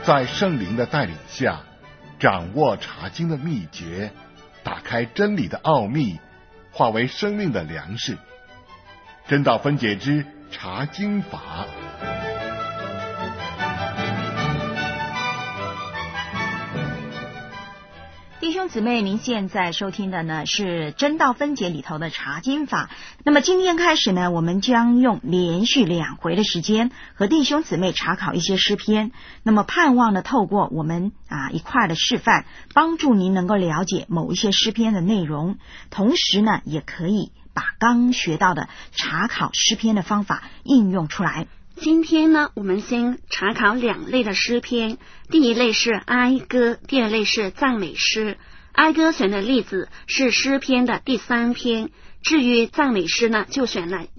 在圣灵的带领下，掌握查经的秘诀，打开真理的奥秘，化为生命的粮食。真道分解之查经法。 弟兄姊妹，您现在收听的呢是真道分解里头的查经法。那么今天开始呢，我们将用连续2回的时间和弟兄姊妹查考一些诗篇。那么盼望呢，透过我们一块的示范，帮助您能够了解某一些诗篇的内容，同时呢，也可以把刚学到的查考诗篇的方法应用出来。 今天呢，我们先查考2类的诗篇，第一类是哀歌，第二类是赞美诗。哀歌选的例子是诗篇的第3篇，至于赞美诗呢，就选了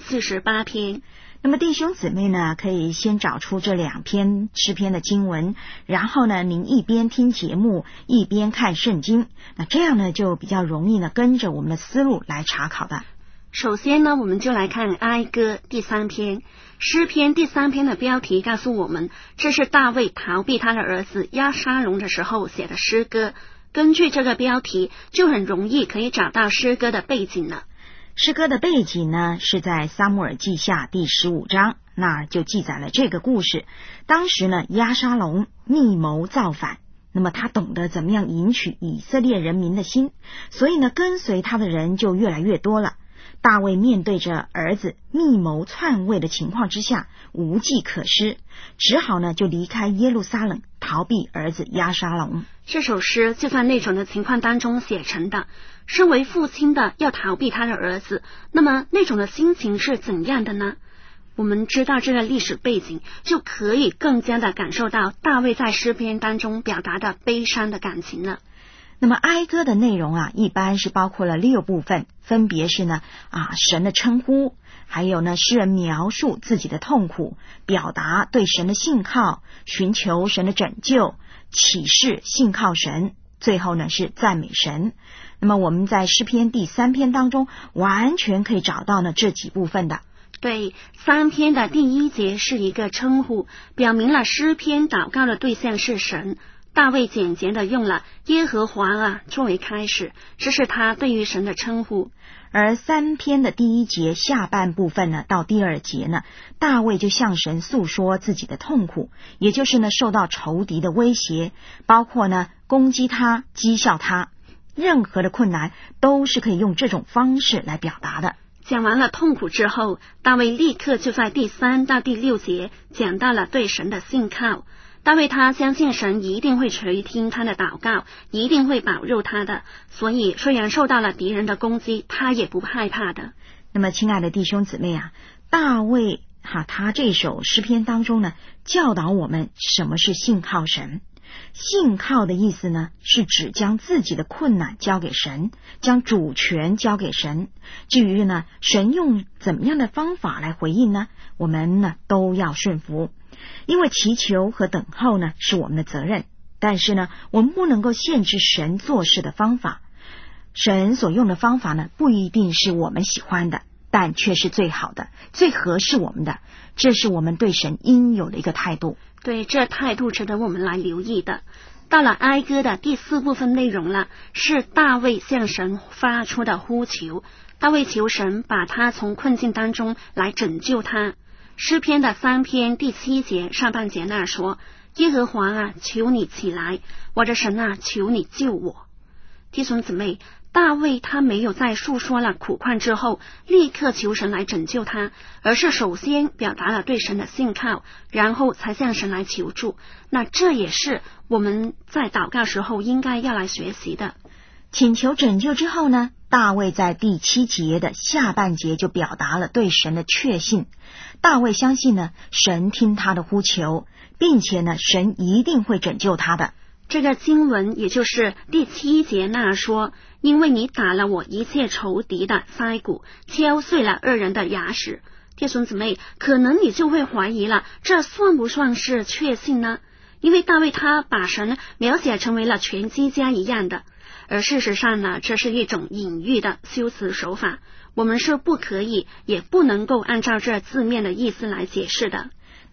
148篇。 那么弟兄姊妹呢，可以先找出这2篇诗篇的经文，然后呢，您一边听节目一边看圣经，那这样呢就比较容易呢跟着我们的思路来查考的。 首先呢，我们就来看哀歌第3篇。诗篇第3篇的标题告诉我们，这是大卫逃避他的儿子押沙龙的时候写的诗歌。根据这个标题，就很容易可以找到诗歌的背景了。 诗歌的背景呢，是在撒母耳记下第15章，那儿就记载了这个故事。当时呢，押沙龙密谋造反，那么他懂得怎么样赢取以色列人民的心，所以呢，跟随他的人就越来越多了。大卫面对着儿子密谋篡位的情况之下，无计可施，只好呢就离开耶路撒冷，逃避儿子押沙龙。 这首诗就在那种的情况当中写成的。身为父亲的要逃避他的儿子，那么那种的心情是怎样的呢？我们知道这个历史背景，就可以更加的感受到大卫在诗篇当中表达的悲伤的感情了。 那么哀歌的内容一般是包括了6部分，分别是呢神的称呼，还有呢诗人描述自己的痛苦，表达对神的信靠，寻求神的拯救，启示信靠神，最后呢是赞美神。那么我们在诗篇第3篇当中完全可以找到呢这几部分的。 对，3篇的第1节是一个称呼，表明了诗篇祷告的对象是神。大卫简洁的用了耶和华作为开始，这是他对于神的称呼。 而3篇的第1节下半部分呢，到第2节呢，大卫就向神诉说自己的痛苦，也就是呢受到仇敌的威胁，包括呢攻击他、讥笑他，任何的困难都是可以用这种方式来表达的。 讲完了痛苦之后，大卫立刻就在第3到第6节讲到了对神的信靠。大卫他相信神一定会垂听他的祷告，一定会保佑他的，所以虽然受到了敌人的攻击，他也不害怕的。 那么亲爱的弟兄姊妹大卫他这首诗篇当中呢，教导我们什么是信靠神。信靠的意思呢，是指将自己的困难交给神，将主权交给神。至于呢，神用怎么样的方法来回应呢，我们呢都要顺服。因为祈求和等候呢是我们的责任，但是呢，我们不能够限制神做事的方法。神所用的方法呢，不一定是我们喜欢的，但却是最好的，最合适我们的。这是我们对神应有的一个态度。 对，这态度值得我们来留意的。到了哀歌的第4部分内容了，是大卫向神发出的呼求。大卫求神把他从困境当中来拯救他。诗篇的3篇第7节上半节那说，耶和华求你起来，我的神求你救我。弟兄姊妹，大卫他没有在诉说了苦况之后立刻求神来拯救他，而是首先表达了对神的信靠，然后才向神来求助。那这也是我们在祷告时候应该要来学习的。 请求拯救之后呢，大卫在第7节的下半节就表达了对神的确信。大卫相信呢，神听他的呼求，并且呢，神一定会拯救他的。 这个经文也就是第7节那说，因为你打了我一切仇敌的腮骨，敲碎了恶人的牙齿。弟兄姊妹，可能你就会怀疑了，这算不算是确信呢？因为大卫他把神描写成为了拳击家一样的，而事实上呢，这是一种隐喻的修辞手法，我们是不可以也不能够按照这字面的意思来解释的。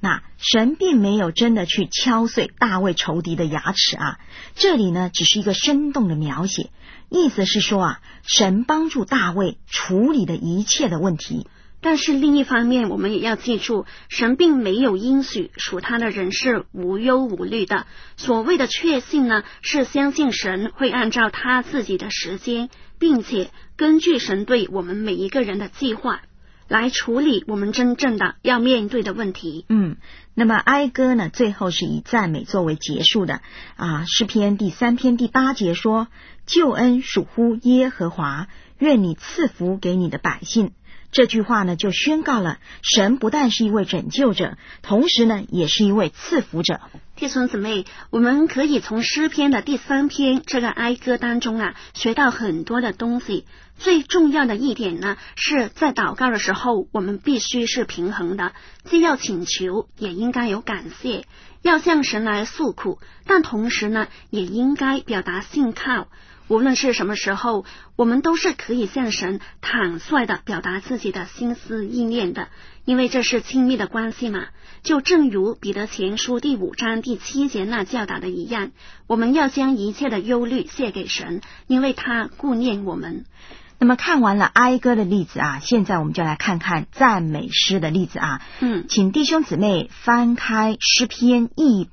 那神并没有真的去敲碎大卫仇敌的牙齿啊，这里呢只是一个生动的描写，意思是说啊，神帮助大卫处理的一切的问题。 但是另一方面，我们也要记住，神并没有应许属他的人是无忧无虑的。所谓的确信呢，是相信神会按照他自己的时间，并且根据神对我们每一个人的计划来处理我们真正的要面对的问题。 那么哀歌呢，最后是以赞美作为结束的啊。诗篇第3篇第8节说：救恩属乎耶和华，愿你赐福给你的百姓。这句话呢，就宣告了神不但是一位拯救者，同时呢，也是一位赐福者。 弟兄姊妹，我们可以从诗篇的第3篇这个哀歌当中啊，学到很多的东西。最重要的一点呢，是在祷告的时候，我们必须是平衡的，既要请求，也应该有感谢，要向神来诉苦，但同时呢，也应该表达信靠。无论是什么时候，我们都是可以向神坦率的表达自己的心思意念的，因为这是亲密的关系嘛。就正如彼得前书第5章第7节那教导的一样，我们要将一切的忧虑卸给神，因为他顾念我们。 那么看完了哀歌的例子啊，现在我们就来看看赞美诗的例子啊。请弟兄姊妹翻开诗篇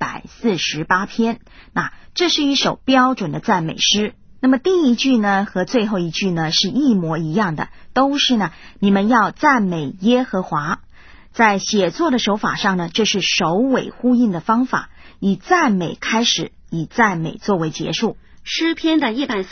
148篇，那这是一首标准的赞美诗。那么第一句呢和最后一句呢是一模一样的，都是呢你们要赞美耶和华。在写作的手法上呢，这是首尾呼应的方法，以赞美开始，以赞美作为结束。 诗篇的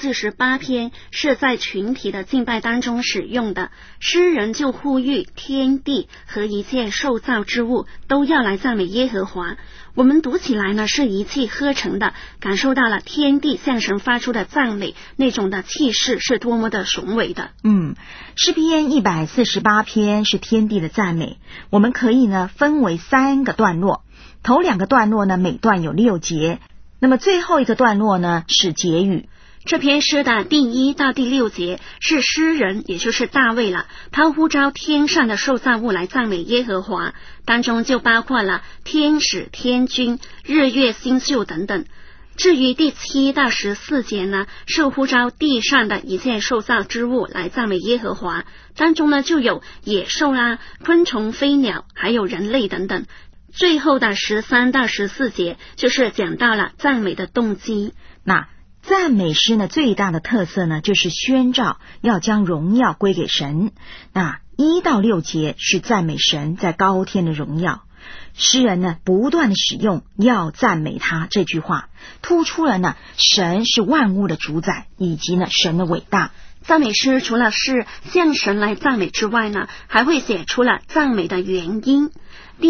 148篇是在群体的敬拜当中使用的，诗人就呼吁天地和一切受造之物都要来赞美耶和华。我们读起来呢是一气呵成的，感受到了天地向神发出的赞美，那种的气势是多么的雄伟的。 诗篇148篇是天地的赞美，我们可以呢分为3个段落，头2个段落呢每段有6节，那么最后一个段落呢是结语。 这篇诗的第1到第6节是诗人，也就是大卫了，他呼召天上的受造物来赞美耶和华，当中就包括了天使、天君、日月星宿等等。至于第7到14节呢，是呼召地上的一切受造之物来赞美耶和华，当中呢就有野兽啦、昆虫、飞鸟，还有人类等等。最后的13到14节就是讲到了赞美的动机。 那赞美诗呢最大的特色呢就是宣召要将荣耀归给神。那1到6节是赞美神在高天的荣耀，诗人呢不断的使用要赞美他这句话，突出了呢神是万物的主宰，以及呢神的伟大。 赞美诗除了是向神来赞美之外呢，还会写出了赞美的原因。第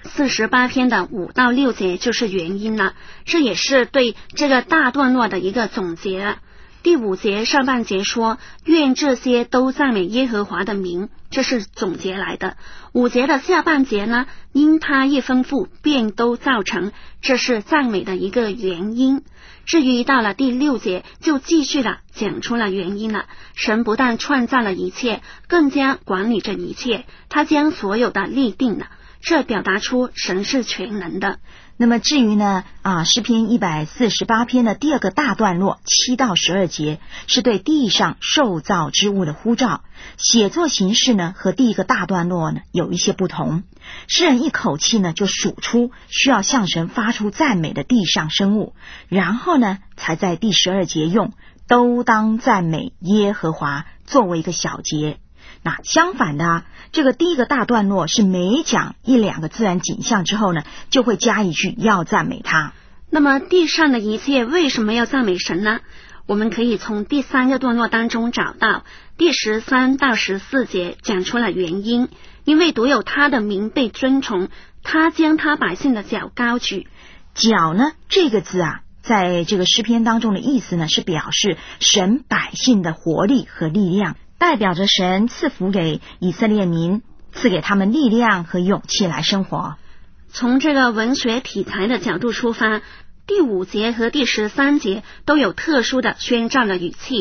148篇的5到6节就是原因了，这也是对这个大段落的一个总结。第5节上半节说愿这些都赞美耶和华的名，这是总结来的。5节的下半节呢，因他一吩咐便都造成，这是赞美的一个原因。至于到了第6节就继续了讲出了原因了，神不但创造了一切，更加管理着一切，他将所有的立定了，这表达出神是全能的。 那么至于呢诗篇148篇的第2个大段落7到12节是对地上受造之物的呼召，写作形式呢和第1个大段落呢有一些不同。诗人一口气呢就数出需要向神发出赞美的地上生物，然后呢才在第12节用都当赞美耶和华作为一个小节。那相反的这个第1个大段落是每讲1-2个自然景象之后呢，就会加一句要赞美他。 那么地上的一切为什么要赞美神呢？我们可以从第3个段落当中找到，第13到14节讲出了原因，因为独有他的名被尊崇，他将他百姓的脚高举。 脚呢这个字在这个诗篇当中的意思呢是表示神百姓的活力和力量，代表着神赐福给以色列民，赐给他们力量和勇气来生活。 从这个文学题材的角度出发，第5节和第13节都有特殊的宣召的语气，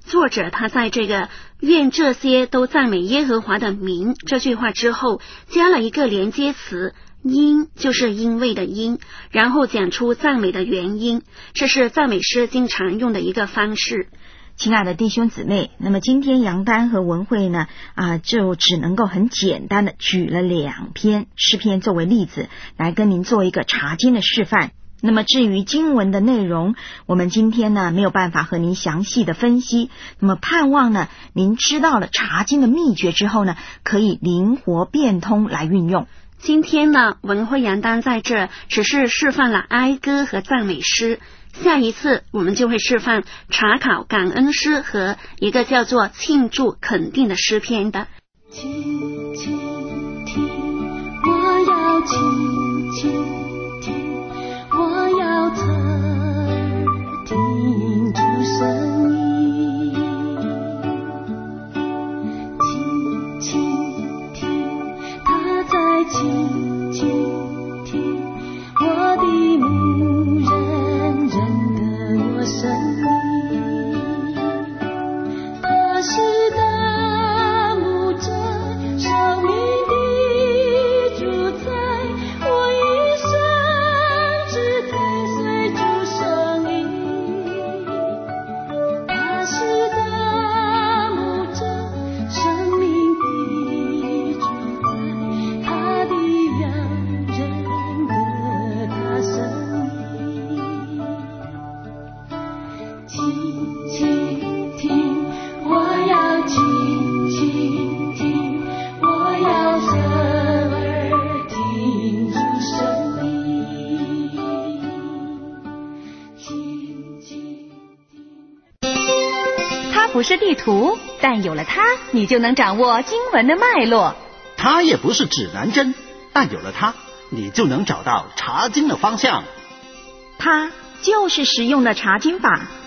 作者他在这个愿这些都赞美耶和华的名这句话之后加了一个连接词，因就是因为的因，然后讲出赞美的原因，这是赞美诗经常用的一个方式。 亲爱的弟兄姊妹，那么今天杨丹和文慧呢就只能够很简单的举了2篇诗篇作为例子，来跟您做一个查经的示范。那么至于经文的内容，我们今天呢没有办法和您详细的分析，那么盼望呢您知道了查经的秘诀之后呢，可以灵活变通来运用。 今天呢，文慧杨丹在这只是示范了哀歌和赞美诗，下一次我们就会示范查考感恩诗和一个叫做庆祝肯定的诗篇的。 请听，我要请听，我要侧耳听主声音，请听，他在倾听我的牧人认得我声音，他是大牧者，生命的主宰，我一生只跟随主声音，他是大牧者，生命的主宰，他的羊认得他声音，请听，我要请听，我要侧耳听主声音，请听。 它不是地图，但有了它，你就能掌握经文的脉络。 它也不是指南针，但有了它，你就能找到查经的方向。 它就是实用的查经法，